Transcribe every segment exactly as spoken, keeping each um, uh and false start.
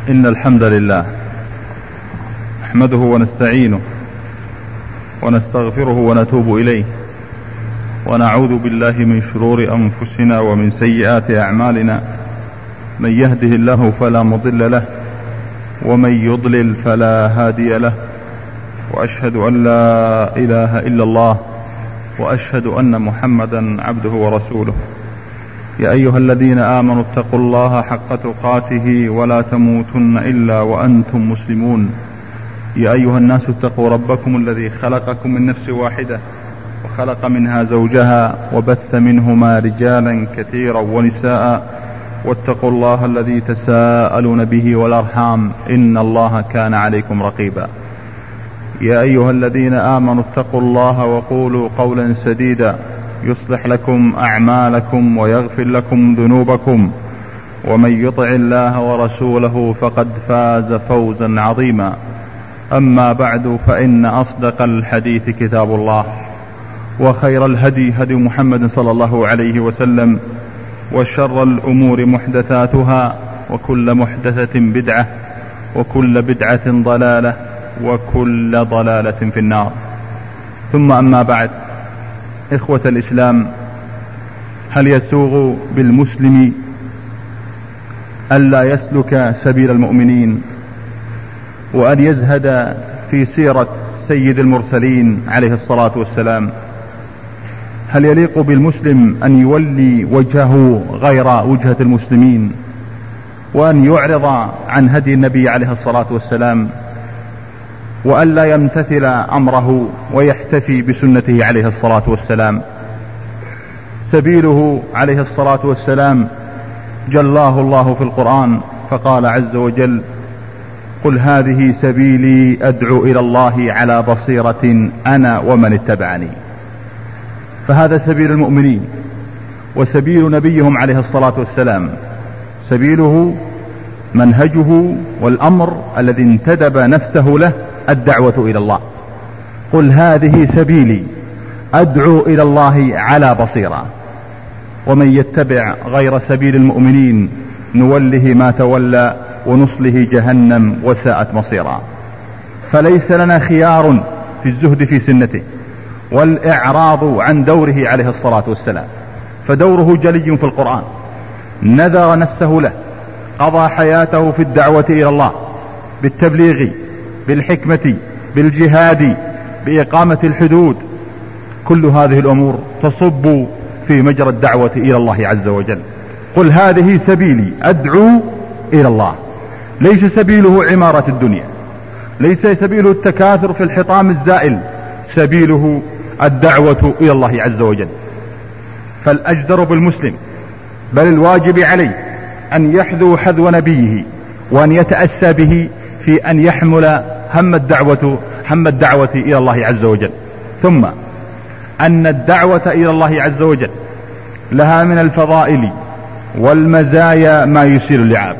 إن الحمد لله نحمده ونستعينه ونستغفره ونتوب إليه، ونعوذ بالله من شرور أنفسنا ومن سيئات أعمالنا. من يهده الله فلا مضل له، ومن يضلل فلا هادي له، وأشهد أن لا إله إلا الله، وأشهد أن محمدا عبده ورسوله. يا أيها الذين آمنوا اتقوا الله حق تقاته ولا تموتن إلا وأنتم مسلمون. يا أيها الناس اتقوا ربكم الذي خلقكم من نفس واحدة وخلق منها زوجها وبث منهما رجالا كثيرا ونساء، واتقوا الله الذي تساءلون به والأرحام إن الله كان عليكم رقيبا. يا أيها الذين آمنوا اتقوا الله وقولوا قولا سديدا يصلح لكم أعمالكم ويغفر لكم ذنوبكم، ومن يطع الله ورسوله فقد فاز فوزا عظيما. أما بعد، فإن أصدق الحديث كتاب الله، وخير الهدي هدي محمد صلى الله عليه وسلم، وشر الأمور محدثاتها، وكل محدثة بدعة، وكل بدعة ضلالة، وكل ضلالة في النار. ثم أما بعد، إخوة الإسلام، هل يسوغ بالمسلم ألا يسلك سبيل المؤمنين وأن يزهد في سيرة سيد المرسلين عليه الصلاة والسلام؟ هل يليق بالمسلم أن يولي وجهه غير وجهة المسلمين، وأن يعرض عن هدي النبي عليه الصلاة والسلام، وأن لا يمتثل أمره ويحتفي بسنته عليه الصلاة والسلام؟ سبيله عليه الصلاة والسلام جلاه الله في القرآن فقال عز وجل: قل هذه سبيلي أدعو إلى الله على بصيرة أنا ومن اتبعني. فهذا سبيل المؤمنين وسبيل نبيهم عليه الصلاة والسلام، سبيله منهجه والأمر الذي انتدب نفسه له الدعوة إلى الله. قل هذه سبيلي أدعو إلى الله على بصيرة، ومن يتبع غير سبيل المؤمنين نوله ما تولى ونصله جهنم وساءت مصيرا. فليس لنا خيار في الزهد في سنته والإعراض عن دوره عليه الصلاة والسلام، فدوره جلي في القرآن، نذر نفسه له، قضى حياته في الدعوة إلى الله بالتبليغ، بالحكمة، بالجهاد، بإقامة الحدود. كل هذه الأمور تصب في مجرى الدعوة إلى الله عز وجل. قل هذه سبيلي أدعو إلى الله، ليس سبيله عمارة الدنيا، ليس سبيله التكاثر في الحطام الزائل، سبيله الدعوة إلى الله عز وجل. فالأجدر بالمسلم، بل الواجب عليه، أن يحذو حذو نبيه وأن يتأسى به في أن يحمل هم الدعوة هم الدعوة إلى الله عز وجل. ثم أن الدعوة إلى الله عز وجل لها من الفضائل والمزايا ما يسير اللعاب.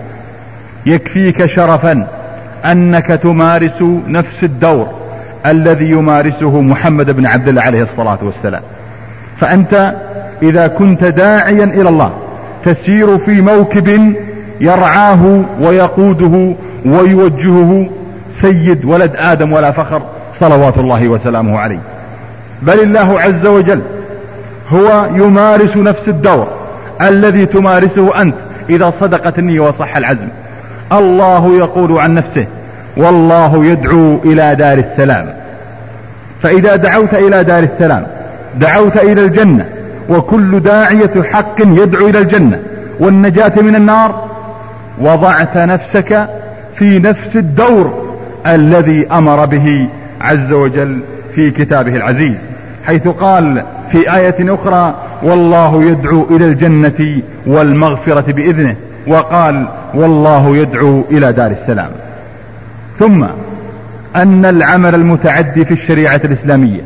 يكفيك شرفا أنك تمارس نفس الدور الذي يمارسه محمد بن عبد الله عليه الصلاة والسلام. فأنت إذا كنت داعيا إلى الله تسير في موكب يرعاه ويقوده ويوجهه سيد ولد آدم ولا فخر صلوات الله وسلامه عليه، بل الله عز وجل هو يمارس نفس الدور الذي تمارسه أنت إذا صدقت النية وصح العزم. الله يقول عن نفسه: والله يدعو إلى دار السلام. فإذا دعوت إلى دار السلام دعوت إلى الجنة، وكل داعية حق يدعو إلى الجنة والنجاة من النار. وضعت نفسك في نفس الدور الذي أمر به عز وجل في كتابه العزيز، حيث قال في آية أخرى: والله يدعو إلى الجنة والمغفرة بإذنه، وقال: والله يدعو إلى دار السلام. ثم أن العمل المتعدي في الشريعة الإسلامية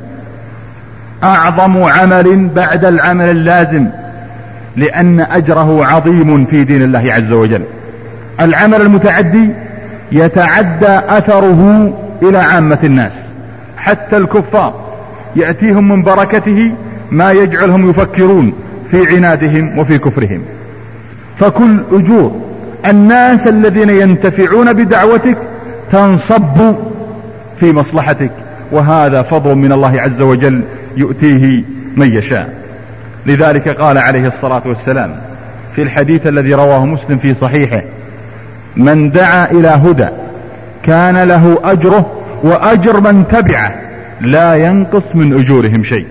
أعظم عمل بعد العمل اللازم، لأن أجره عظيم في دين الله عز وجل. العمل المتعدي يتعدى أثره إلى عامة الناس، حتى الكفار يأتيهم من بركته ما يجعلهم يفكرون في عنادهم وفي كفرهم. فكل أجور الناس الذين ينتفعون بدعوتك تنصب في مصلحتك، وهذا فضل من الله عز وجل يؤتيه من يشاء. لذلك قال عليه الصلاة والسلام في الحديث الذي رواه مسلم في صحيحه: من دعا إلى هدى كان له أجره وأجر من تبعه لا ينقص من أجورهم شيء.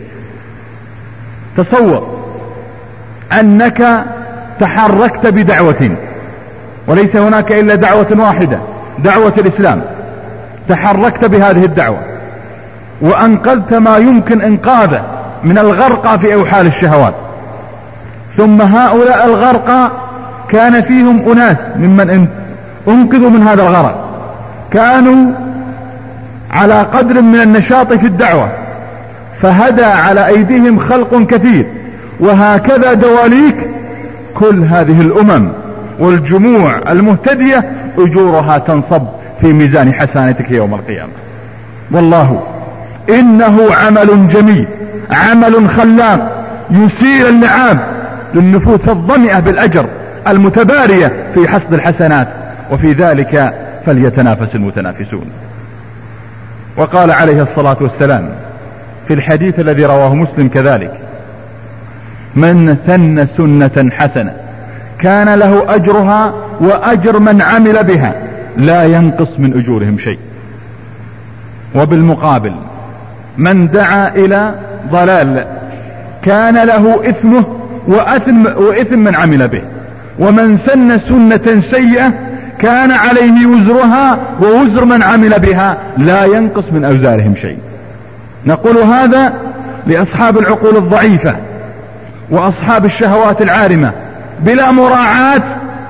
تصور أنك تحركت بدعوة، وليس هناك إلا دعوة واحدة، دعوة الإسلام، تحركت بهذه الدعوة وأنقذت ما يمكن إنقاذه من الغرقى في أوحال الشهوات، ثم هؤلاء الغرقى كان فيهم أناس ممن انقذوا من هذا الغرق كانوا على قدر من النشاط في الدعوة، فهدى على أيديهم خلق كثير، وهكذا دواليك كل هذه الأمم والجموع المهتدية أجورها تنصب في ميزان حسناتك يوم القيامة. والله إنه عمل جميل، عمل خلاق يسير اللعاب للنفوس الظمئة بالأجر المتبارية في حصد الحسنات، وفي ذلك فليتنافس المتنافسون. وقال عليه الصلاة والسلام في الحديث الذي رواه مسلم كذلك: من سن سنة حسنة كان له أجرها وأجر من عمل بها لا ينقص من أجورهم شيء. وبالمقابل من دعا إلى ضلال كان له إثمه وإثم, وإثم من عمل به. ومن سن سنة سيئة كان عليه وزرها ووزر من عمل بها لا ينقص من أوزارهم شيء. نقول هذا لأصحاب العقول الضعيفة وأصحاب الشهوات العارمة بلا مراعاة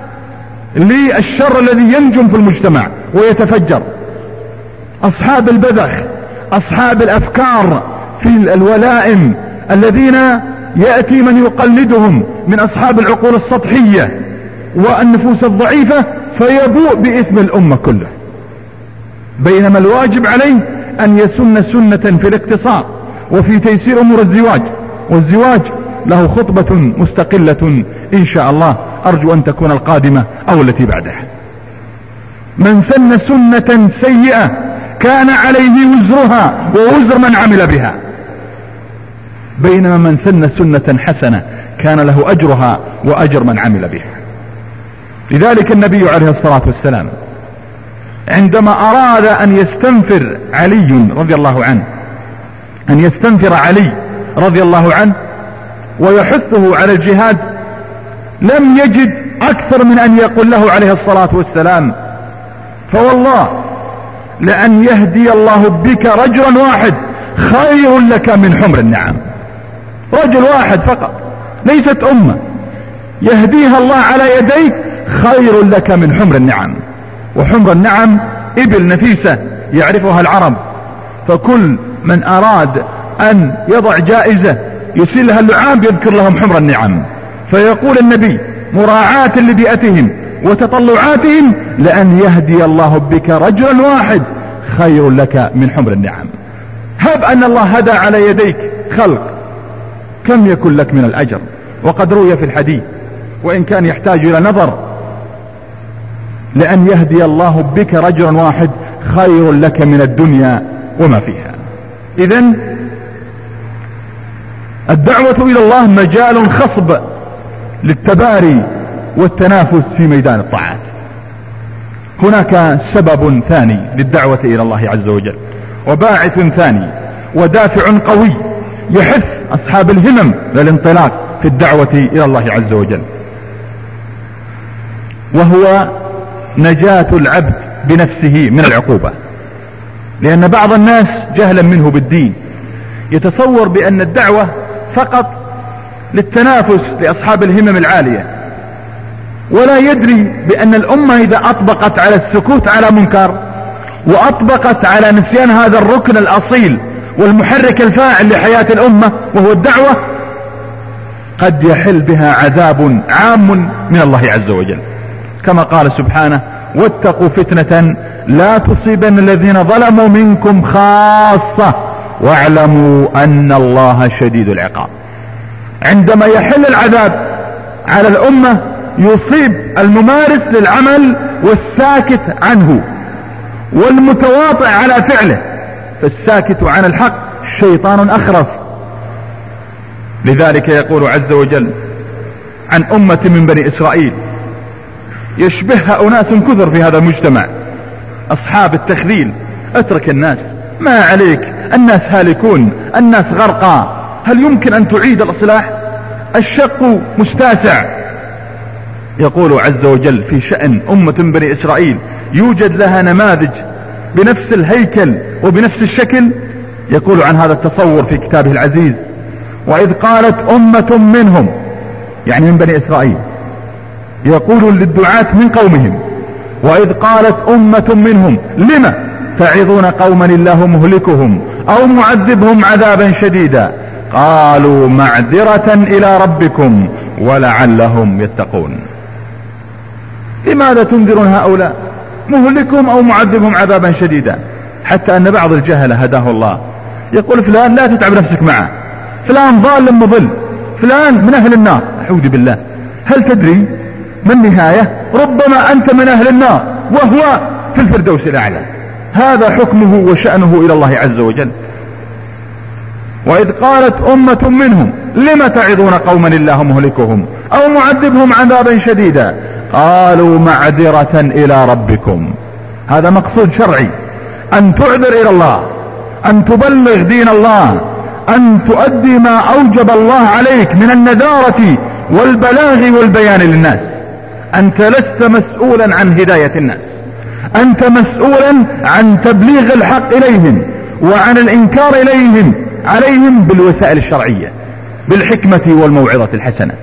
للشر الذي ينجم في المجتمع ويتفجر، أصحاب البذخ، أصحاب الأفكار في الولائم الذين يأتي من يقلدهم من أصحاب العقول السطحية والنفوس الضعيفة فيبوء بإثم الأمة كله، بينما الواجب عليه أن يسن سنة في الاقتصاد وفي تيسير أمور الزواج، والزواج له خطبة مستقلة إن شاء الله أرجو أن تكون القادمة أو التي بعدها. من سن سنة سيئة كان عليه وزرها ووزر من عمل بها، بينما من سن سنة حسنة كان له أجرها وأجر من عمل بها. لذلك النبي عليه الصلاة والسلام عندما أراد أن يستنفر علي رضي الله عنه أن يستنفر علي رضي الله عنه ويحثه على الجهاد لم يجد أكثر من أن يقول له عليه الصلاة والسلام: فوالله لأن يهدي الله بك رجلا واحد خير لك من حمر النعم. رجل واحد فقط، ليست أمة، يهديها الله على يديك خير لك من حمر النعم. وحمر النعم إبل نفيسة يعرفها العرب، فكل من أراد أن يضع جائزة يسيلها اللعاب يذكر لهم حمر النعم. فيقول النبي مراعاة لبيئتهم وتطلعاتهم: لأن يهدي الله بك رجلا واحد خير لك من حمر النعم. هب أن الله هدى على يديك خلق، كم يكن لك من الأجر؟ وقد روي في الحديث وإن كان يحتاج إلى نظر: لأن يهدي الله بك رجلا واحد خير لك من الدنيا وما فيها. إذن الدعوة إلى الله مجال خصب للتباري والتنافس في ميدان الطاعات. هناك سبب ثاني للدعوة إلى الله عز وجل، وباعث ثاني ودافع قوي يحث أصحاب الهمم للانطلاق في الدعوة إلى الله عز وجل، وهو نجاة العبد بنفسه من العقوبة. لأن بعض الناس جهلا منه بالدين يتصور بأن الدعوة فقط للتنافس لأصحاب الهمم العالية، ولا يدري بأن الأمة إذا أطبقت على السكوت على منكر وأطبقت على نسيان هذا الركن الأصيل والمحرك الفاعل لحياة الأمة وهو الدعوة قد يحل بها عذاب عام من الله عز وجل، كما قال سبحانه: واتقوا فتنة لا تصيبن الذين ظلموا منكم خاصة واعلموا أن الله شديد العقاب. عندما يحل العذاب على الأمة يصيب الممارس للعمل والساكت عنه والمتواطئ على فعله. فالساكت عن الحق شيطان أخرس. لذلك يقول عز وجل عن أمة من بني إسرائيل يشبهها أناس كثر في هذا المجتمع، أصحاب التخذيل. اترك الناس، ما عليك، الناس هالكون، الناس غرقى، هل يمكن أن تعيد الإصلاح؟ الشق مستاسع. يقول عز وجل في شأن أمة بني إسرائيل يوجد لها نماذج بنفس الهيكل وبنفس الشكل. يقول عن هذا التصور في كتابه العزيز: وإذ قالت أمة منهم، يعني من بني إسرائيل، يقول للدعاة من قومهم: وإذ قالت أمة منهم لم تعظون قوما الله مهلكهم أو معذبهم عذابا شديدا قالوا معذرة إلى ربكم ولعلهم يتقون. لماذا تنذرون هؤلاء؟ مهلكهم أو معذبهم عذابا شديدا. حتى أن بعض الجهلة هداه الله يقول: فلان لا تتعب نفسك معه، فلان ظالم مضل، فلان من أهل النار. أعوذ بالله. هل تدري ما النهاية؟ ربما أنت من أهل النار وهو في الفردوس الأعلى. هذا حكمه وشأنه إلى الله عز وجل. وإذ قالت أمة منهم لم تعظون قوما الله مهلكهم أو معذبهم عذابا شديدا قالوا معذرة إلى ربكم. هذا مقصود شرعي، أن تعذر إلى الله، أن تبلغ دين الله، أن تؤدي ما أوجب الله عليك من النذارة والبلاغ والبيان للناس. أنت لست مسؤولا عن هداية الناس، أنت مسؤولا عن تبليغ الحق إليهم وعن الإنكار إليهم عليهم بالوسائل الشرعية، بالحكمة والموعظة الحسنة.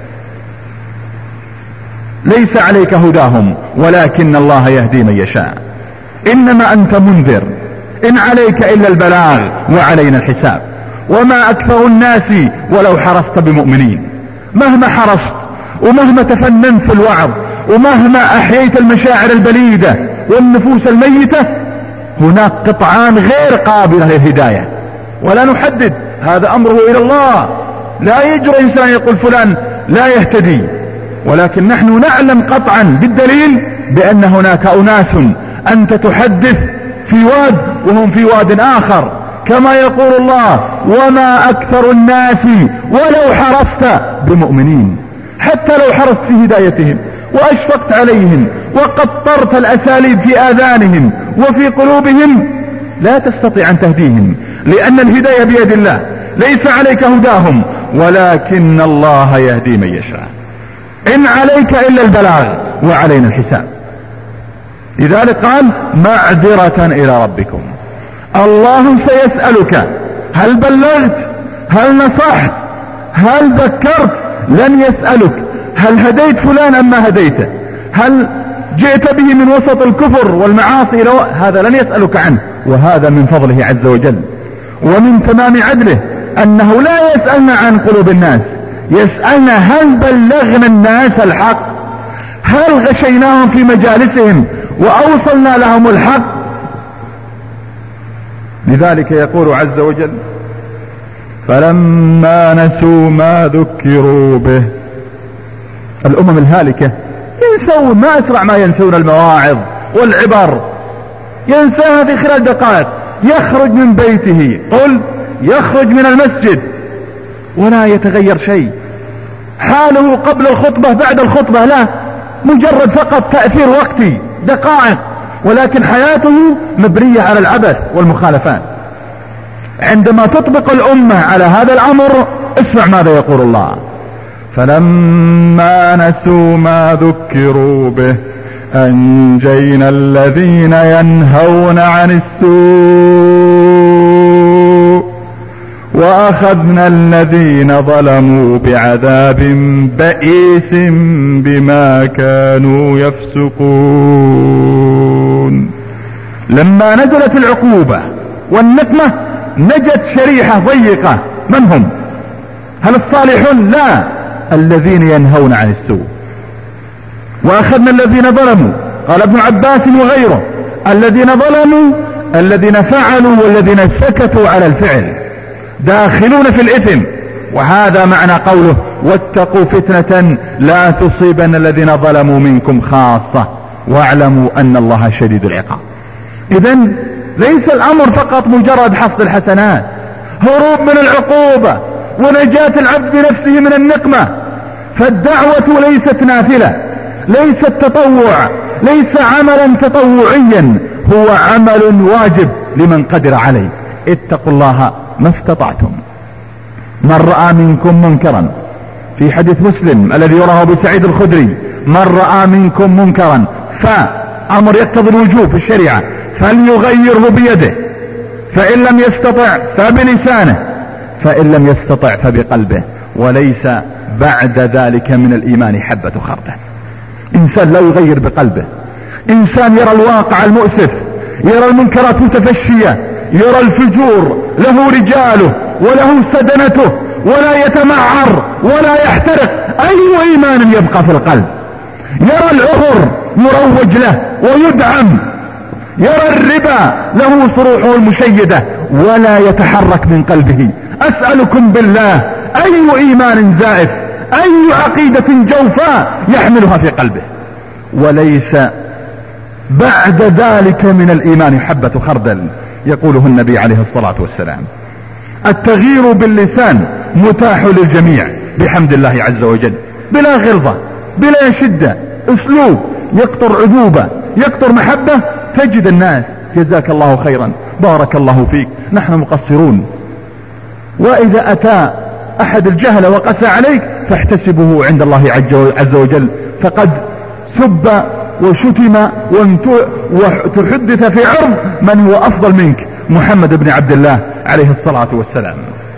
ليس عليك هداهم ولكن الله يهدي من يشاء. إنما أنت منذر، إن عليك إلا البلاغ وعلينا الحساب. وما أكثر الناس ولو حرصت بمؤمنين. مهما حرصت ومهما تفننت في الوعظ ومهما أحييت المشاعر البليدة والنفوس الميتة، هناك قطعان غير قابلة للهداية، ولا نحدد، هذا أمره إلى الله. لا يجرؤ إنسان يقول فلان لا يهتدي، ولكن نحن نعلم قطعا بالدليل بأن هناك أناس أنت تحدث في واد وهم في واد آخر، كما يقول الله: وما أكثر الناس ولو حرصت بمؤمنين. حتى لو حرصت في هدايتهم وأشفقت عليهم وقطرت الأساليب في آذانهم وفي قلوبهم، لا تستطيع أن تهديهم، لأن الهداية بيد الله. ليس عليك هداهم ولكن الله يهدي من يشاء. إن عليك إلا البلاغ وعلينا الحساب. لذلك قال: معذرة إلى ربكم. الله سيسألك هل بلغت، هل نصحت، هل ذكرت. لن يسألك هل هديت فلان أم ما هديته، هل جئت به من وسط الكفر والمعاصي إلى هذا، لن يسألك عنه. وهذا من فضله عز وجل ومن تمام عدله أنه لا يسألنا عن قلوب الناس، يسألنا هل بلغنا الناس الحق، هل غشيناهم في مجالسهم وأوصلنا لهم الحق. لذلك يقول عز وجل: فلما نسوا ما ذكروا به. الأمم الهالكة ينسون، ما أسرع ما ينسون المواعظ والعبر، ينساها في خلال دقائق. يخرج من بيته، قل يخرج من المسجد ولا يتغير شيء، حاله قبل الخطبة بعد الخطبة لا، مجرد فقط تأثير وقتي دقائق، ولكن حياته مبنية على العبث والمخالفات. عندما تطبق الأمة على هذا الأمر، اسمع ماذا يقول الله: فلما نسوا ما ذكروا به أنجينا الذين ينهون عن السوء وأخذنا الذين ظلموا بعذاب بئيس بما كانوا يفسقون. لما نزلت العقوبة والنقمة نجت شريحة ضيقة. من هم؟ هل الصالحون؟ لا، الذين ينهون عن السوء. وأخذنا الذين ظلموا، قال ابن عباس وغيره: الذين ظلموا الذين فعلوا والذين سكتوا على الفعل، داخلون في الإثم وهذا معنى قوله واتقوا فتنة لا تصيبن الذين ظلموا منكم خاصة واعلموا أن الله شديد العقاب. إذن ليس الأمر فقط مجرد حصد الحسنات، هروب من العقوبة ونجاة العبد بنفسه من النقمة. فالدعوة ليست نافلة، ليست تطوع، ليس عملا تطوعيا، هو عمل واجب لمن قدر عليه. اتقوا الله ما استطعتم. من رأى منكم منكرا، في حديث مسلم الذي يراه بسعيد الخدري، من رأى منكم منكرا، فأمر يقتضي الوجوب في الشريعة، فليغيره بيده، فإن لم يستطع فبلسانه، فإن لم يستطع فبقلبه، وليس بعد ذلك من الإيمان حبة خردل. إنسان لا يغير بقلبه، إنسان يرى الواقع المؤسف، يرى المنكرات متفشية، يرى الفجور له رجاله وله سدنته، ولا يتمعر ولا يحترق، أي إيمان يبقى في القلب؟ يرى العهر مروج له ويدعم، يرى الربا له صروحه المشيدة ولا يتحرك من قلبه. أسألكم بالله أي إيمان زائف، أي عقيدة جوفاء يحملها في قلبه؟ وليس بعد ذلك من الإيمان حبة خردل. يقوله النبي عليه الصلاة والسلام: التغيير باللسان متاح للجميع بحمد الله عز وجل، بلا غلظة، بلا شدة، اسلوب يقطر عذوبة، يقطر محبة، تجد الناس جزاك الله خيرا، بارك الله فيك، نحن مقصرون. وإذا أتى أحد الجهل وقسى عليك فاحتسبه عند الله عز وجل، فقد سب وشتم وتحدث في عرض من هو أفضل منك، محمد بن عبد الله عليه الصلاة والسلام.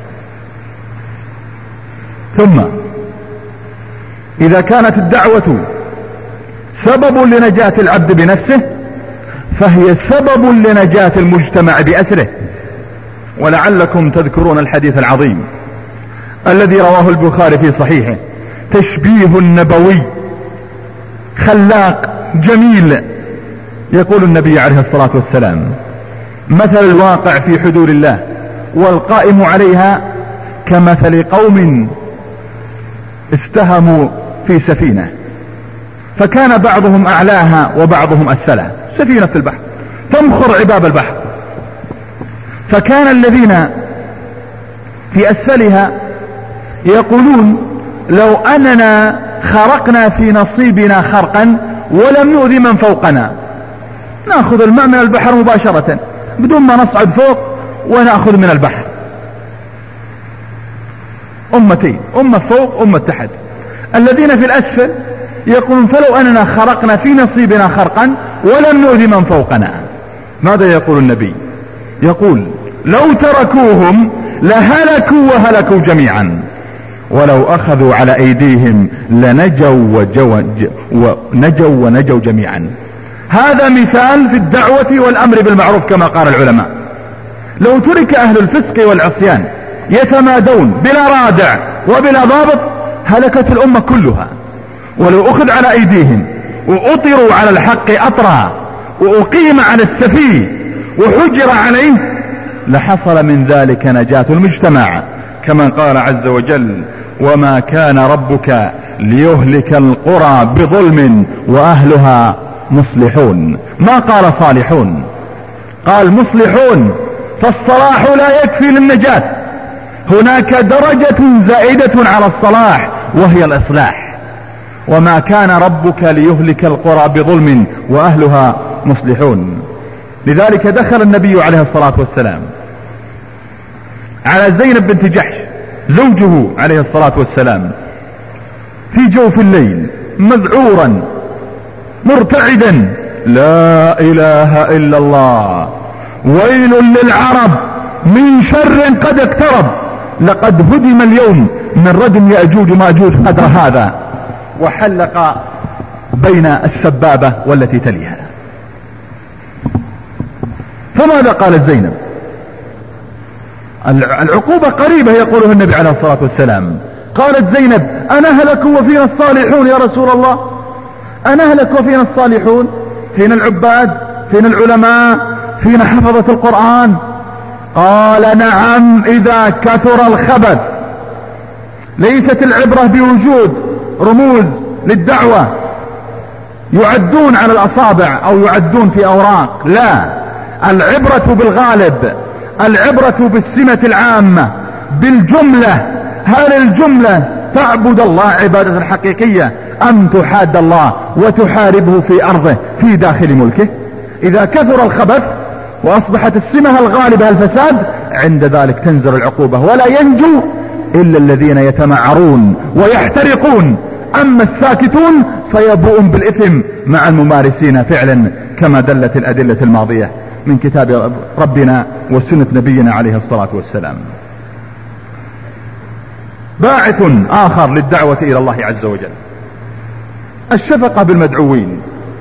ثم إذا كانت الدعوة سبب لنجاة العبد بنفسه، فهي سبب لنجاة المجتمع بأسره. ولعلكم تذكرون الحديث العظيم الذي رواه البخاري في صحيحه، تشبيه نبوي خلاق جميل. يقول النبي عليه الصلاة والسلام: مثل الواقع في حدود الله والقائم عليها كمثل قوم استهموا في سفينة، فكان بعضهم أعلاها وبعضهم أسفلها، سفينة في البحر تمخر عباب البحر، فكان الذين في أسفلها يقولون لو أننا خرقنا في نصيبنا خرقا ولم نؤذي من فوقنا، نأخذ الماء من البحر مباشرة بدون ما نصعد فوق ونأخذ من البحر. أمتين، أمة فوق أمة تحت. الذين في الأسفل يقولون فلو أننا خرقنا في نصيبنا خرقا ولم نؤذي من فوقنا. ماذا يقول النبي؟ يقول لو تركوهم لهلكوا وهلكوا جميعا، ولو أخذوا على أيديهم لنجوا وجو ونجوا ونجوا جميعا. هذا مثال في الدعوة والأمر بالمعروف كما قال العلماء. لو ترك أهل الفسق والعصيان يتمادون بلا رادع وبلا ضابط هلكت الأمة كلها. ولو أخذ على أيديهم وأطروا على الحق أطرا وأقيم على السفيه وحجر عليه لحصل من ذلك نجاة المجتمع، كما قال عز وجل: وما كان ربك ليهلك القرى بظلم وأهلها مصلحون. ما قال صالحون، قال مصلحون، فالصلاح لا يكفي للنجاة، هناك درجة زائدة على الصلاح وهي الإصلاح. وما كان ربك ليهلك القرى بظلم وأهلها مصلحون. لذلك دخل النبي عليه الصلاة والسلام على زينب بنت جحش زوجه عليه الصلاة والسلام في جوف الليل مذعورا مرتعدا: لا إله إلا الله، ويل للعرب من شر قد اقترب، لقد هدم اليوم من ردم يأجوج ماجوج قدر هذا. وحلق بين السبابة والتي تليها. فماذا قالت زينب؟ العقوبة قريبة يقوله النبي عليه الصلاة والسلام. قالت زينب: أنا هلك وفينا الصالحون يا رسول الله، أنا هلك وفينا الصالحون، فينا العباد، فينا العلماء، فينا حفظة القرآن. قال: نعم إذا كثر الخبث ليست العبرة بوجود رموز للدعوة يعدون على الأصابع أو يعدون في أوراق، لا، العبرة بالغالب، العبرة بالسمة العامة بالجملة. هل الجملة تعبد الله عبادة حقيقية أم تحاد الله وتحاربه في أرضه في داخل ملكه؟ إذا كثر الخبث وأصبحت السمة الغالبة الفساد، عند ذلك تنزل العقوبة، ولا ينجو إلا الذين يتمعرون ويحترقون، أما الساكتون فيبوءون بالإثم مع الممارسين فعلا، كما دلت الأدلة الماضية من كتاب ربنا وسنة نبينا عليه الصلاة والسلام. باعث آخر للدعوة إلى الله عز وجل الشفقة بالمدعوين.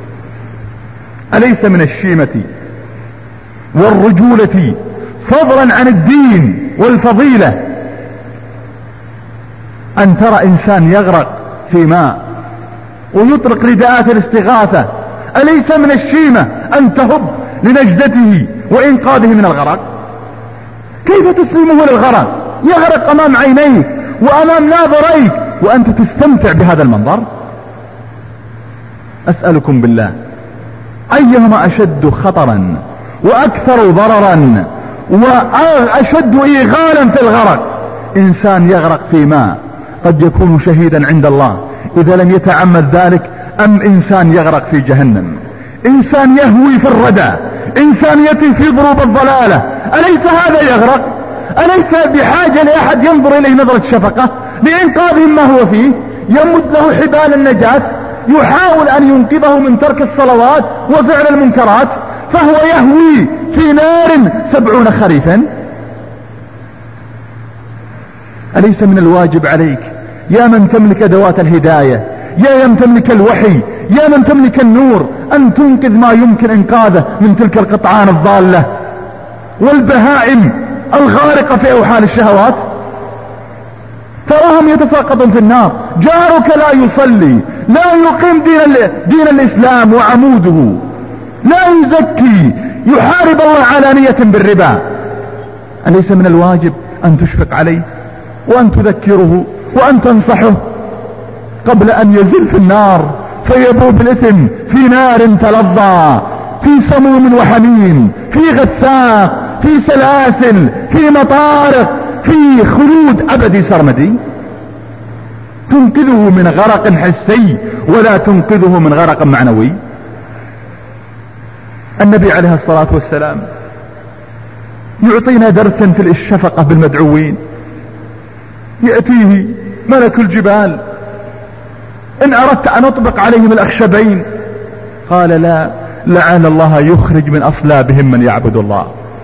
أليس من الشيمة والرجولة فضلا عن الدين والفضيلة أن ترى إنسان يغرق في ماء ويطلق رداءات الاستغاثة؟ أليس من الشيمة أن تهب لنجدته وإنقاذه من الغرق؟ كيف تسلمه للغرق؟ يغرق أمام عينيك وأمام ناظريك وأنت تستمتع بهذا المنظر. أسألكم بالله، أيهما أشد خطرا وأكثر ضررا وأشد إيغالا في الغرق؟ إنسان يغرق في ماء قد يكون شهيدا عند الله إذا لم يتعمد ذلك، أم إنسان يغرق في جهنم، إنسان يهوي في الردى، إنسان يأتي في ضروب الضلالة، أليس هذا يغرق؟ أليس بحاجة لأحد ينظر إليه نظرة شفقة لإنقاذه ما هو فيه؟ يمد له حبال النجاة، يحاول أن ينقذه من ترك الصلوات وفعل المنكرات، فهو يهوي في نار سبعون خريفا. أليس من الواجب عليك يا من تملك أدوات الهداية، يا من تملك الوحي، يا من تملك النور، أن تنقذ ما يمكن إنقاذه من تلك القطعان الضالة والبهائم الغارقة في أوحال الشهوات؟ تراهم يتساقطون في النار. جارك لا يصلي، لا يقيم دين, دين الإسلام وعموده، لا يزكي، يحارب الله علانية بالربا. أليس من الواجب أن تشفق عليه وأن تذكره وأن تنصحه قبل أن يزل في النار فيبوء بالإثم في نار تلظى، في سموم وحميم، في غساق، في سلاسل، في مطارق، في خلود أبدي سرمدي؟ تنقذه من غرق حسي ولا تنقذه من غرق معنوي. النبي عليه الصلاة والسلام يعطينا درسا في الشفقة بالمدعوين. يأتيه ملك الجبال: إن أردت أن أطبق عليهم الأخشبين، قال: لا، لعل الله يخرج من أصلابهم من يعبد الله.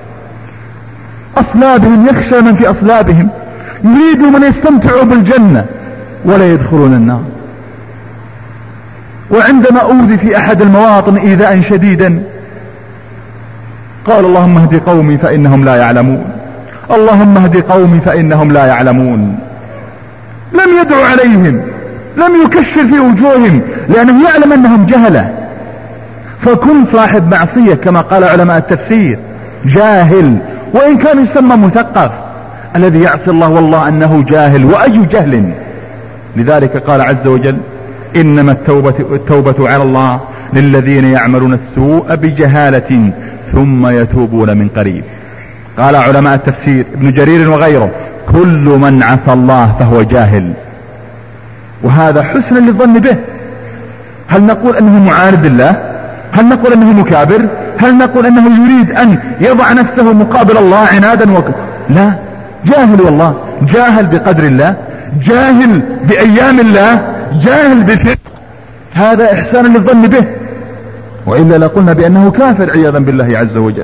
أصلابهم، يخشى من في أصلابهم، يريد من يستمتعوا بالجنة ولا يدخلون النار. وعندما أوذي في أحد المواطن إيذاء شديدا قال: اللهم اهد قومي فإنهم لا يعلمون، اللهم اهد قومي فإنهم لا يعلمون. لم يدعو عليهم، لم يكشر في وجوههم، لأنه يعلم أنهم جهلة. فكن صاحب معصية كما قال علماء التفسير، جاهل وإن كان يسمى مثقف. الذي يعصي الله والله أنه جاهل، وأي جهل. لذلك قال عز وجل: إنما التوبة, التوبة على الله للذين يعملون السوء بجهالة ثم يتوبون من قريب. قال علماء التفسير ابن جرير وغيره: كل من عصى الله فهو جاهل. وهذا حسن للظن به. هل نقول أنه معاند الله؟ هل نقول أنه مكابر؟ هل نقول أنه يريد أن يضع نفسه مقابل الله عنادا وك... لا، جاهل والله، جاهل بقدر الله، جاهل بأيام الله، جاهل بفعل. هذا إحسان للظن به، وإلا لقلنا بأنه كافر عياذا بالله عز وجل.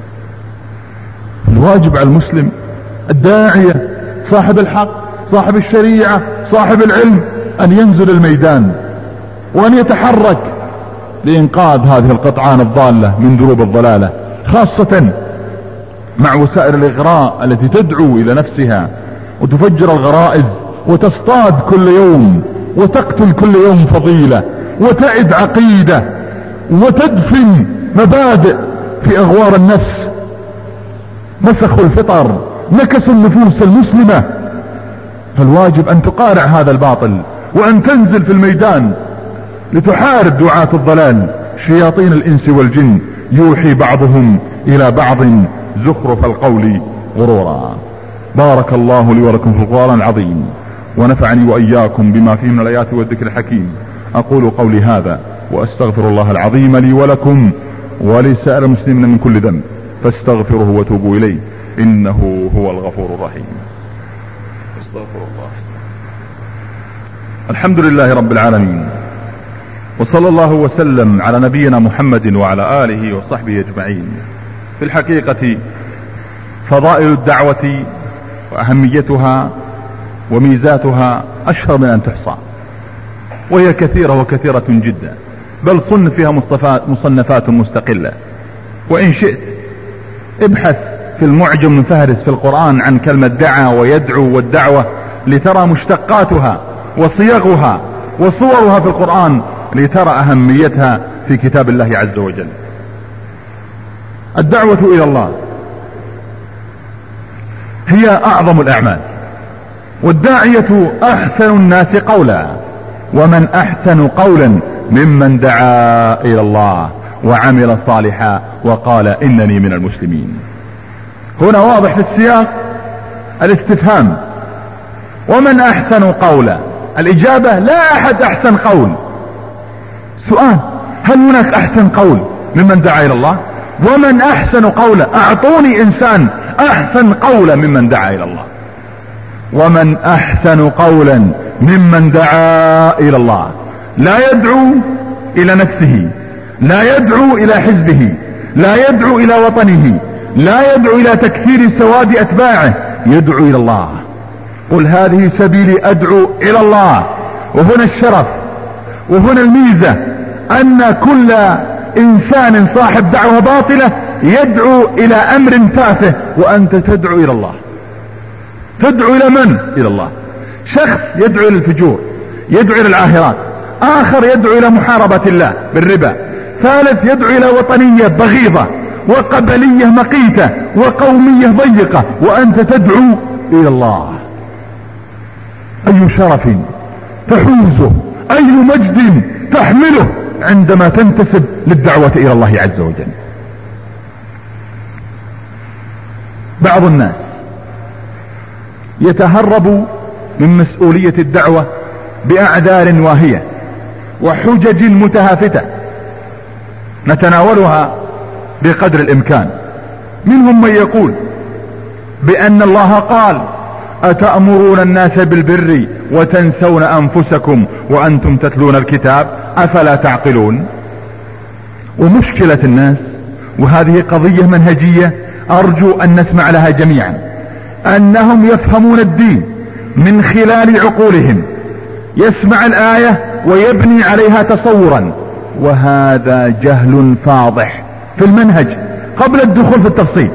الواجب على المسلم الداعية صاحب الحق صاحب الشريعة صاحب العلم أن ينزل الميدان وأن يتحرك لإنقاذ هذه القطعان الضالة من دروب الضلالة، خاصة مع وسائل الإغراء التي تدعو إلى نفسها وتفجر الغرائز وتصطاد كل يوم وتقتل كل يوم فضيلة وتعد عقيدة وتدفن مبادئ في أغوار النفس. مسخوا الفطر، نكسوا النفوس المسلمة فالواجب أن تقارع هذا الباطل وأن تنزل في الميدان لتحارب دعاة الضلال. شياطين الإنس والجن يوحي بعضهم إلى بعض زخرف القول غرورا. بارك الله لي ولكم في القرآن العظيم، ونفعني وإياكم بما فيه من الآيات والذكر الحكيم. أقول قولي هذا وأستغفر الله العظيم لي ولكم ولسائر المسلمين من كل ذنب، فاستغفروه وتوبوا إليه إنه هو الغفور الرحيم. استغفر الله. الحمد لله رب العالمين، وصلى الله وسلم على نبينا محمد وعلى آله وصحبه أجمعين. في الحقيقة فضائل الدعوة وأهميتها وميزاتها أشهر من أن تحصى، وهي كثيرة وكثيرة جدا، بل صنف فيها مصنفات مستقلة. وإن شئت ابحث في المعجم الفهرس في القرآن عن كلمة دعا ويدعو والدعوة لترى مشتقاتها وصيغها وصورها في القرآن، لترى أهميتها في كتاب الله عز وجل. الدعوة إلى الله هي أعظم الأعمال، والداعية أحسن الناس قولا، ومن أحسن قولا ممن دعا إلى الله وعمل صالحا وقال إنني من المسلمين. هنا واضح في السياق الاستفهام، ومن أحسن قولا، الإجابة لا أحد أحسن قول. سؤال، هل هناك أحسن قول ممن دعا إلى الله؟ ومن أحسن قولا، أعطوني إنسان أحسن قولا ممن دعا إلى الله. ومن أحسن قولا ممن دعا إلى الله، لا يدعو إلى نفسه، لا يدعو إلى حزبه، لا يدعو إلى وطنه، لا يدعو إلى تكثير سواد أتباعه، يدعو إلى الله. قل هذه سبيلي أدعو إلى الله. وهنا الشرف وهنا الميزة، أن كل إنسان صاحب دعوة باطلة يدعو إلى أمر تافه، وأنت تدعو إلى الله. تدعو إلى من؟ إلى الله. شخص يدعو إلى الفجور، يدعو إلى العاهرات، آخر يدعو إلى محاربة الله بالربا، ثالث يدعو إلى وطنية بغيضة وقبلية مقيتة وقومية ضيقة، وأنت تدعو إلى الله. أي شرف تحوزه، أي مجد تحمله عندما تنتسب للدعوة إلى الله عز وجل. بعض الناس يتهرب من مسؤولية الدعوة بأعذار واهية وحجج متهافتة نتناولها بقدر الإمكان. منهم من يقول بأن الله قال أتأمرون الناس بالبر وتنسون أنفسكم وأنتم تتلون الكتاب أفلا تعقلون. ومشكلة الناس، وهذه قضية منهجية أرجو أن نسمع لها جميعا، أنهم يفهمون الدين من خلال عقولهم، يسمع الآية ويبني عليها تصورا، وهذا جهل فاضح في المنهج قبل الدخول في التفصيل.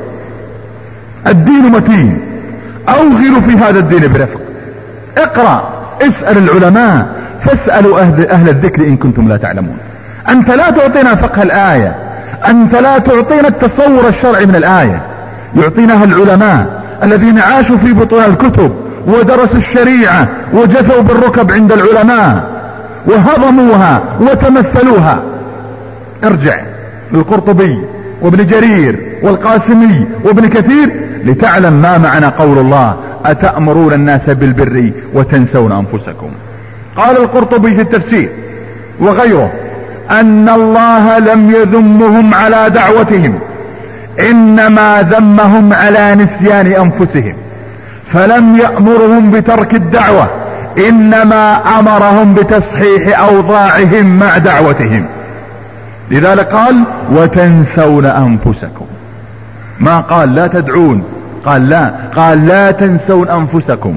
الدين متين، أوغلوا في هذا الدين برفق، اقرأ، اسأل العلماء، فاسألوا أهل, أهل الذكر إن كنتم لا تعلمون. أنت لا تعطينا فقه الآية، أنت لا تعطينا التصور الشرعي من الآية، يعطيناها العلماء الذين عاشوا في بطون الكتب ودرسوا الشريعة وجثوا بالركب عند العلماء وهضموها وتمثلوها. ارجع للقرطبي وابن جرير والقاسمي وابن كثير لتعلم ما معنى قول الله أتأمرون الناس بالبر وتنسون أنفسكم. قال القرطبي في التفسير وغيره أن الله لم يذمهم على دعوتهم، إنما ذمهم على نسيان أنفسهم، فلم يأمرهم بترك الدعوة، إنما أمرهم بتصحيح أوضاعهم مع دعوتهم. لذلك قال وتنسون أنفسكم، ما قال لا تدعون، قال لا، قال لا تنسون أنفسكم.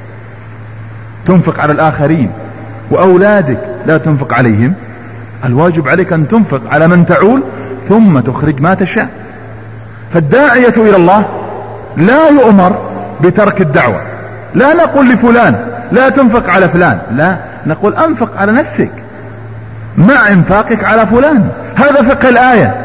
تنفق على الآخرين وأولادك لا تنفق عليهم، الواجب عليك أن تنفق على من تعول ثم تخرج ما تشاء. فالداعية إلى الله لا يؤمر بترك الدعوة. لا نقول لفلان لا تنفق على فلان، لا، نقول أنفق على نفسك مع انفاقك على فلان. هذا فقه الآية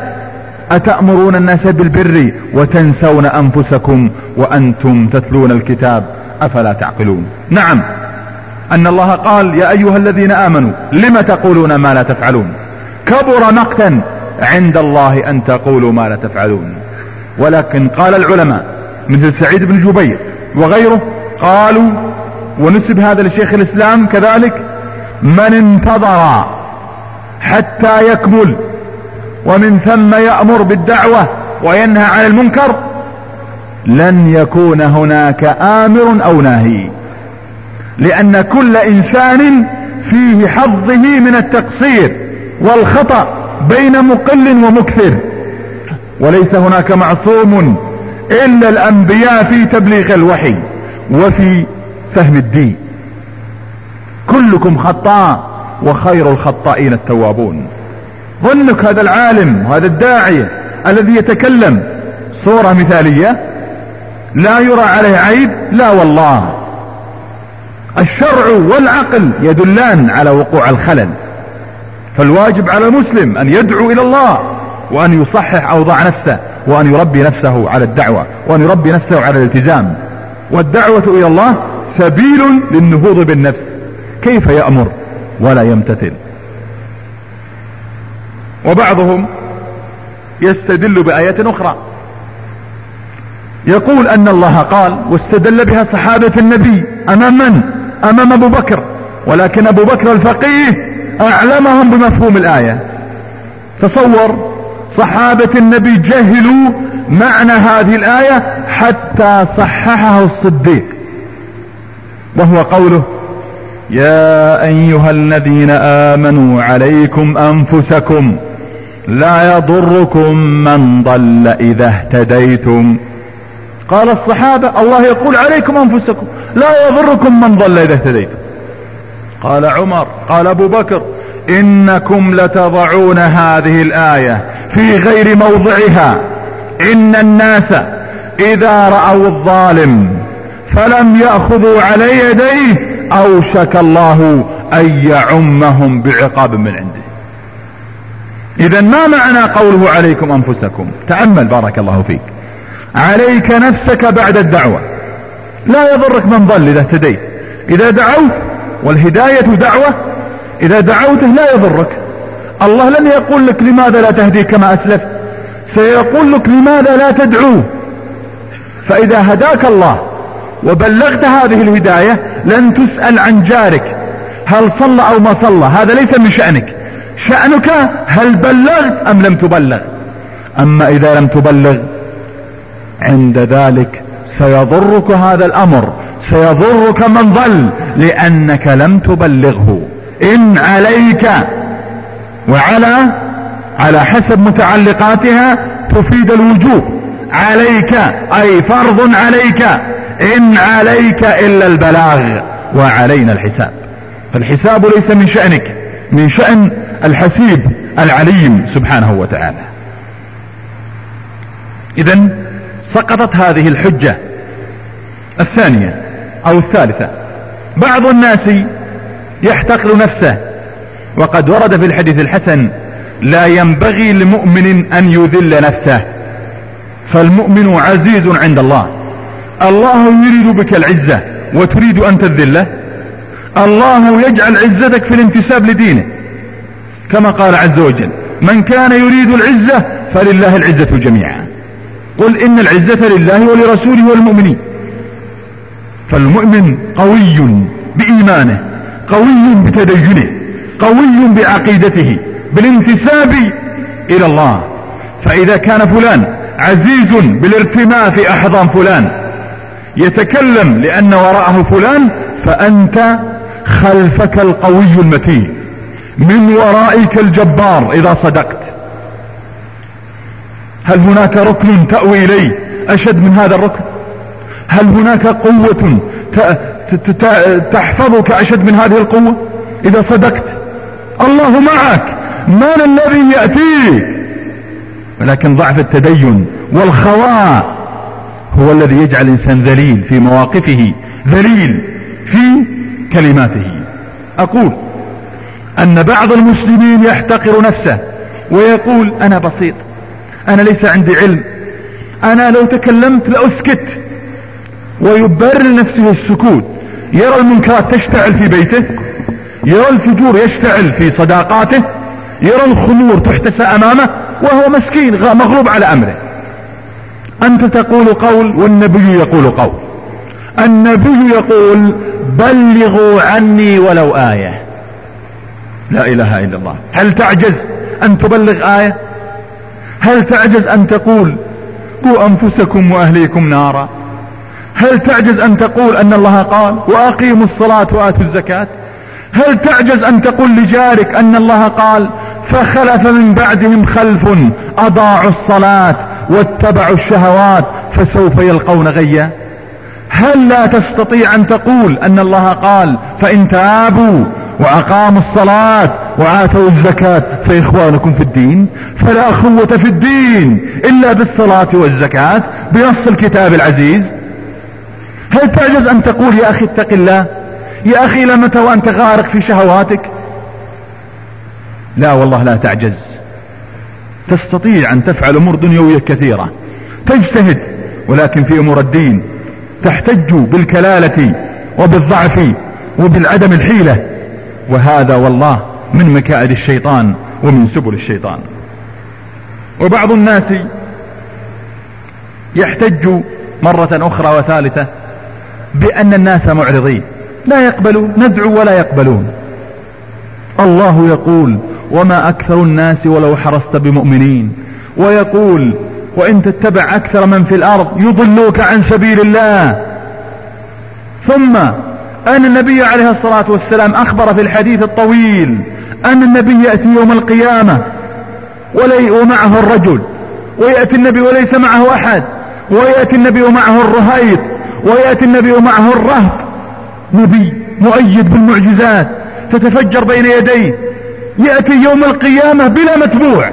أتأمرون الناس بالبر وتنسون أنفسكم وأنتم تتلون الكتاب أفلا تعقلون. نعم، أن الله قال يا أيها الذين آمنوا لم تقولون ما لا تفعلون، كبر مقتا عند الله أن تقولوا ما لا تفعلون. ولكن قال العلماء مثل سعيد بن جبير وغيره قالوا، ونسب هذا لشيخ الإسلام كذلك: من انتظر حتى يكمل ومن ثم يأمر بالدعوة وينهى عن المنكر لن يكون هناك آمر أو ناهي، لأن كل إنسان فيه حظه من التقصير والخطأ بين مقل ومكثر، وليس هناك معصوم إلا الأنبياء في تبليغ الوحي وفي فهم الدين. كلكم خطاء وخير الخطائين التوابون. ظنك هذا العالم وهذا الداعية الذي يتكلم صورة مثالية لا يرى عليه عيب؟ لا والله، الشرع والعقل يدلان على وقوع الخلل. فالواجب على المسلم أن يدعو إلى الله وأن يصحح أوضاع نفسه وأن يربي نفسه على الدعوة وأن يربي نفسه على الالتزام. والدعوة إلى الله سبيل للنهوض بالنفس. كيف يأمر ولا يمتثل؟ وبعضهم يستدل بآية أخرى، يقول أن الله قال، واستدل بها صحابة النبي أمام من؟ أمام أبو بكر، ولكن أبو بكر الفقيه أعلمهم بمفهوم الآية. تصور صحابة النبي جهلوا معنى هذه الآية حتى صححه الصديق، وهو قوله يا أيها الذين آمنوا عليكم أنفسكم لا يضركم من ضل إذا اهتديتم. قال الصحابة الله يقول عليكم أنفسكم لا يضركم من ضل إذا اهتديتم. قال عمر، قال أبو بكر إنكم لتضعون هذه الآية في غير موضعها، إن الناس إذا رأوا الظالم فلم يأخذوا على يديه أوشك الله أن يعمهم بعقاب من عنده. إذا ما معنى قوله عليكم أنفسكم؟ تأمل بارك الله فيك. عليك نفسك بعد الدعوة، لا يضرك من ضل إذا اهتديت. إذا دعوت، والهداية دعوة، إذا دعوته لا يضرك. الله لن يقول لك لماذا لا تهدي كما أسلفت، سيقول لك لماذا لا تدعوه. فإذا هداك الله وبلغت هذه الهداية لن تسأل عن جارك هل صلى أو ما صلى، هذا ليس من شأنك. شأنك هل بلغت أم لم تبلغ. أما إذا لم تبلغ عند ذلك سيضرك هذا الأمر، سيضرك من ضل لأنك لم تبلغه. إن عليك وعلى على حسب متعلقاتها تفيد الوجوب، عليك أي فرض عليك، إن عليك إلا البلاغ وعلينا الحساب. فالحساب ليس من شأنك، من شأن الحسيب العليم سبحانه وتعالى. إذن سقطت هذه الحجة الثانية أو الثالثة. بعض الناس يحتقر نفسه، وقد ورد في الحديث الحسن لا ينبغي لمؤمن أن يذل نفسه، فالمؤمن عزيز عند الله. الله يريد بك العزة وتريد أن تذله. الله يجعل عزتك في الانتساب لدينه، كما قال عز وجل من كان يريد العزة فلله العزة جميعا، قل إن العزة لله ولرسوله والمؤمنين. فالمؤمن قوي بإيمانه، قوي بتدينه، قوي بعقيدته، بالانتساب إلى الله. فإذا كان فلان عزيز بالارتماء في أحضان فلان يتكلم لأن وراءه فلان، فأنت خلفك القوي المتين، من ورائك الجبار إذا صدقت. هل هناك ركن تأوي إليه أشد من هذا الركن؟ هل هناك قوة تحفظك أشد من هذه القوة إذا صدقت؟ الله معك، من الذي يأتيك؟ ولكن ضعف التدين والخواء هو الذي يجعل الإنسان ذليل في مواقفه، ذليل في كلماته. أقول أن بعض المسلمين يحتقر نفسه ويقول أنا بسيط، أنا ليس عندي علم، أنا لو تكلمت لأسكت، ويبرر لنفسه السكوت، يرى المنكرات تشتعل في بيته، يرى الفجور يشتعل في صداقاته، يرى الخمور تحتسى امامه وهو مسكين مغلوب على امره. انت تقول قول والنبي يقول قول. النبي يقول بلغوا عني ولو آية. لا اله الا الله. هل تعجز ان تبلغ آية؟ هل تعجز ان تقول قوا انفسكم واهليكم نارا؟ هل تعجز ان تقول ان الله قال واقيموا الصلاة واتوا الزكاة؟ هل تعجز ان تقول لجارك ان الله قال فخلف من بعدهم خلف اضاعوا الصلاة واتبعوا الشهوات فسوف يلقون غيا؟ هل لا تستطيع ان تقول ان الله قال فان تابوا واقاموا الصلاة واتوا الزكاة فاخوانكم في الدين؟ فلا اخوة في الدين الا بالصلاة والزكاة بنص الكتاب العزيز. هل تعجز ان تقول يا اخي اتق الله، يا اخي لمتى وانت غارق في شهواتك؟ لا والله لا تعجز. تستطيع ان تفعل امور دنيوية كثيرة، تجتهد، ولكن في امور الدين تحتج بالكلالة وبالضعف وبالعدم الحيلة، وهذا والله من مكائد الشيطان ومن سبل الشيطان. وبعض الناس يحتج مرة اخرى وثالثة بان الناس معرضين لا يقبلون، ندعو ولا يقبلون. الله يقول وما اكثر الناس ولو حرصت بمؤمنين، ويقول وان تتبع اكثر من في الارض يضلوك عن سبيل الله. ثم ان النبي عليه الصلاة والسلام اخبر في الحديث الطويل ان النبي يأتي يوم القيامة ولي ومعه الرجل، ويأتي النبي وليس معه احد، ويأتي النبي ومعه الرهيط، ويأتي النبي ومعه الرهط. نبي مؤيد بالمعجزات تتفجر بين يديه، يأتي يوم القيامة بلا متبوع.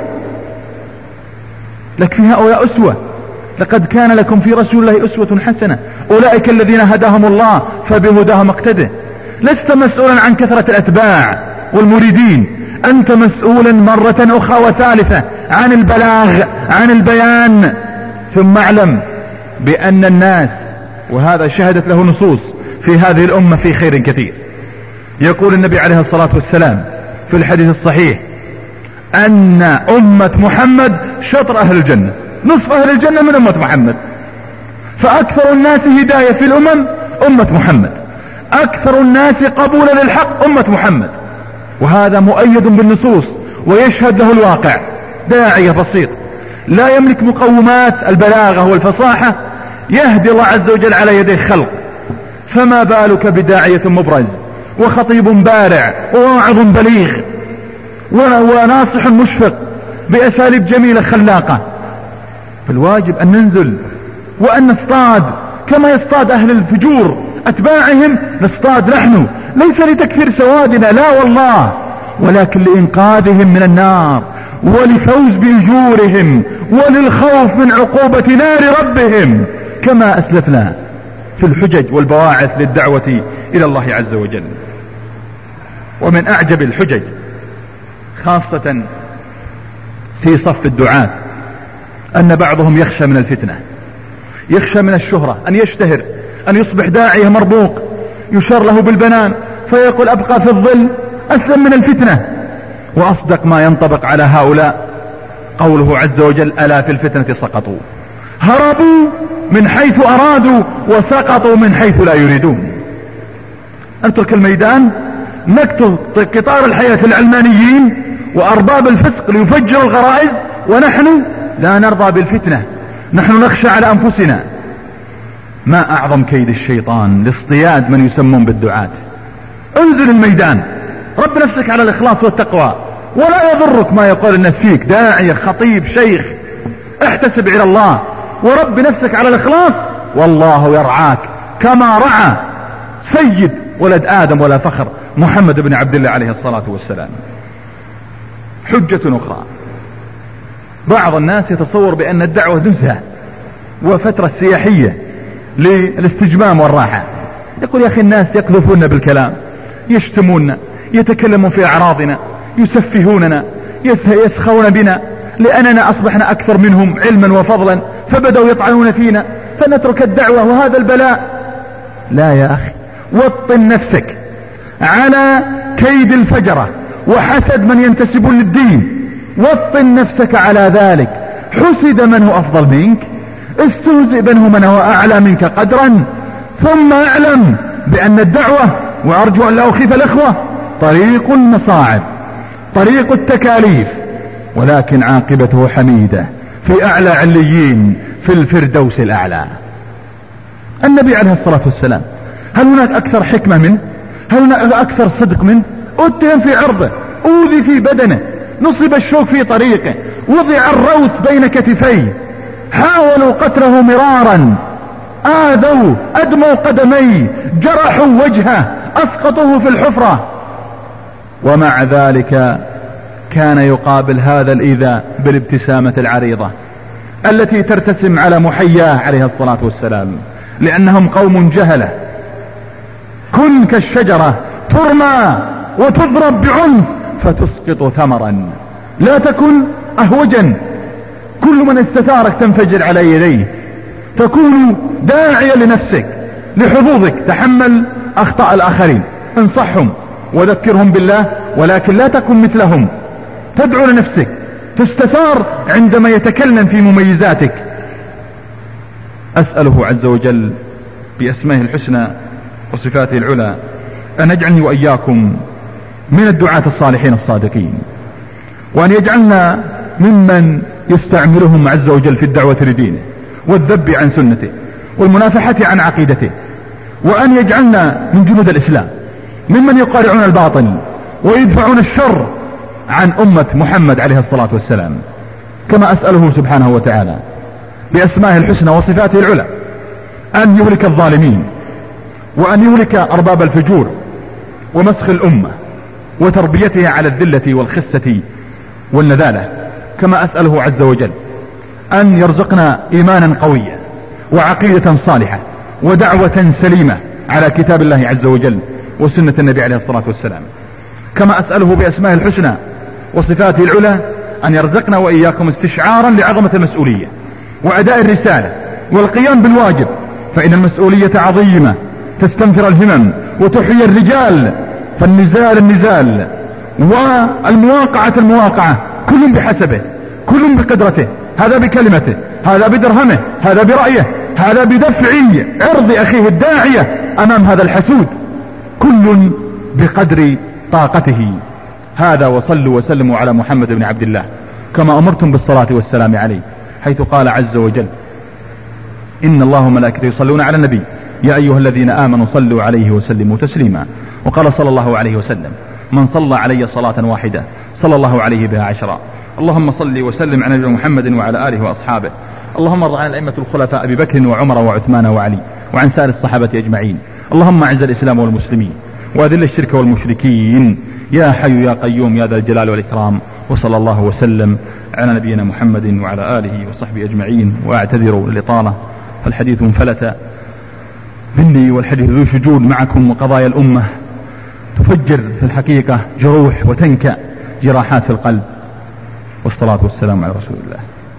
لك في هؤلاء أسوة. لقد كان لكم في رسول الله أسوة حسنة، أولئك الذين هداهم الله فبهداهم اقتده. لست مسؤولا عن كثرة الأتباع والمريدين، أنت مسؤولا مرة أخرى وثالثة عن البلاغ، عن البيان. ثم اعلم بأن الناس، وهذا شهدت له نصوص في هذه الأمة في خير كثير. يقول النبي عليه الصلاة والسلام في الحديث الصحيح أن أمة محمد شطر أهل الجنة، نصف أهل الجنة من أمة محمد. فأكثر الناس هداية في الأمم أمة محمد، أكثر الناس قبولا للحق أمة محمد، وهذا مؤيد بالنصوص ويشهد له الواقع. داعية بسيط لا يملك مقومات البلاغة والفصاحة يهدي الله عز وجل على يديه خلق، فما بالك بداعية مبرز وخطيب بارع وواعظ بليغ وناصح مشفق بأساليب جميلة خلاقة. فالواجب أن ننزل وأن نصطاد كما يصطاد أهل الفجور أتباعهم، نصطاد نحن، ليس لتكثير سوادنا لا والله، ولكن لإنقاذهم من النار ولفوز بأجورهم وللخوف من عقوبة نار ربهم، كما أسلفنا في الحجج والبواعث للدعوة إلى الله عز وجل. ومن أعجب الحجج خاصة في صف الدعاة أن بعضهم يخشى من الفتنة، يخشى من الشهرة، أن يشتهر، أن يصبح داعية مربوق يشار له بالبنان، فيقول أبقى في الظل أسلم من الفتنة. وأصدق ما ينطبق على هؤلاء قوله عز وجل ألا في الفتنة سقطوا، هربوا من حيث أرادوا وسقطوا من حيث لا يريدون. نترك الميدان، نكتب قطار الحياة العلمانيين وأرباب الفسق ليفجروا الغرائز، ونحن لا نرضى بالفتنة، نحن نخشى على أنفسنا. ما أعظم كيد الشيطان لاصطياد من يسمون بالدعاة. انزل الميدان، رب نفسك على الإخلاص والتقوى، ولا يضرك ما يقول الناس فيك، داعية خطيب شيخ، احتسب إلى الله ورب نفسك على الإخلاص، والله يرعاك كما رعى سيد ولد آدم ولا فخر محمد بن عبد الله عليه الصلاة والسلام. حجة أخرى، بعض الناس يتصور بأن الدعوة نزهة وفترة سياحية للاستجمام والراحة. يقول يا أخي الناس يقذفون بالكلام، يشتمون، يتكلمون في أعراضنا، يسفهوننا، يسخون بنا لأننا أصبحنا أكثر منهم علما وفضلا، فبدأوا يطعنون فينا، فنترك الدعوة وهذا البلاء لا يا أخي، وطن نفسك على كيد الفجرة وحسد من ينتسبون للدين، وطن نفسك على ذلك. حسد من هو أفضل منك، استهزئ منه من هو أعلى منك قدرا، ثم اعلم بأن الدعوة، وأرجو أن لا أخيف الإخوة، طريق المصاعب، طريق التكاليف، ولكن عاقبته حميدة في أعلى عليين في الفردوس الأعلى. النبي عليه الصلاة والسلام هل هناك أكثر حكمة منه؟ هل هناك أكثر صدق منه؟ اتهم في عرضه، أوذي في بدنه، نصب الشوك في طريقه، وضع الروث بين كتفيه، حاولوا قتله مرارا، آذوا، أدموا قدميه، جرحوا وجهه، أسقطوه في الحفرة، ومع ذلك كان يقابل هذا الإيذاء بالابتسامة العريضة التي ترتسم على محياه عليه الصلاة والسلام، لأنهم قوم جهلة. كن كالشجرة ترمى وتضرب بعنف فتسقط ثمرا، لا تكن أهوجا، كل من استثارك تنفجر على يديه، تكون داعيا لنفسك لحظوظك، تحمل أخطاء الآخرين، انصحهم وذكرهم بالله، ولكن لا تكن مثلهم، تدعو لنفسك، تستثار عندما يتكلم في مميزاتك. أسأله عز وجل بأسمائه الحسنى وصفاته العلى أن يجعلني وإياكم من الدعاة الصالحين الصادقين، وأن يجعلنا ممن يستعملهم عز وجل في الدعوة لدينه والذب عن سنته والمنافحة عن عقيدته، وأن يجعلنا من جنود الإسلام ممن يقارعون الباطل ويدفعون الشر عن أمة محمد عليه الصلاة والسلام. كما أسأله سبحانه وتعالى بأسمائه الحسنى وصفاته العلى أن يهلك الظالمين، وأن يهلك أرباب الفجور ومسخ الأمة وتربيتها على الذلة والخسة والنذالة. كما أسأله عز وجل أن يرزقنا إيمانا قويا وعقيدة صالحة ودعوة سليمة على كتاب الله عز وجل وسنة النبي عليه الصلاة والسلام. كما أسأله بأسمائه الحسنى وصفاته العلى أن يرزقنا وإياكم استشعارا لعظمة المسؤولية وأداء الرسالة والقيام بالواجب، فإن المسؤولية عظيمة تستنفر الهمم وتحيي الرجال، فالنزال النزال والمواقعة المواقعة، كل بحسبه، كل بقدرته، هذا بكلمته، هذا بدرهمه، هذا برأيه، هذا بدفع عرض أخيه الداعية أمام هذا الحسود، كل بقدر طاقته. هذا وصلوا وسلموا على محمد بن عبد الله كما أمرتم بالصلاة والسلام عليه، حيث قال عز وجل إن الله وملائكته يصلون على النبي يا أيها الذين آمنوا صلوا عليه وسلموا تسليما. وقال صلى الله عليه وسلم من صلى علي صلاة واحدة صلى الله عليه بها عشرا. اللهم صل وسلم على نبينا محمد وعلى آله وأصحابه. اللهم ارض عن الأئمة الخلفاء أبي بكر وعمر وعثمان وعلي وعن سائر الصحابة أجمعين. اللهم أعز الإسلام والمسلمين وأذل الشرك والمشركين يا حي يا قيوم يا ذا الجلال والإكرام. وصلى الله وسلم على نبينا محمد وعلى آله وصحبه أجمعين. وأعتذر للإطالة فالحديث انفلت مني، والحديث ذو شجون معكم، وقضايا الأمة تفجر في الحقيقة جروح وتنكأ جراحات في القلب. والصلاة والسلام على رسول الله.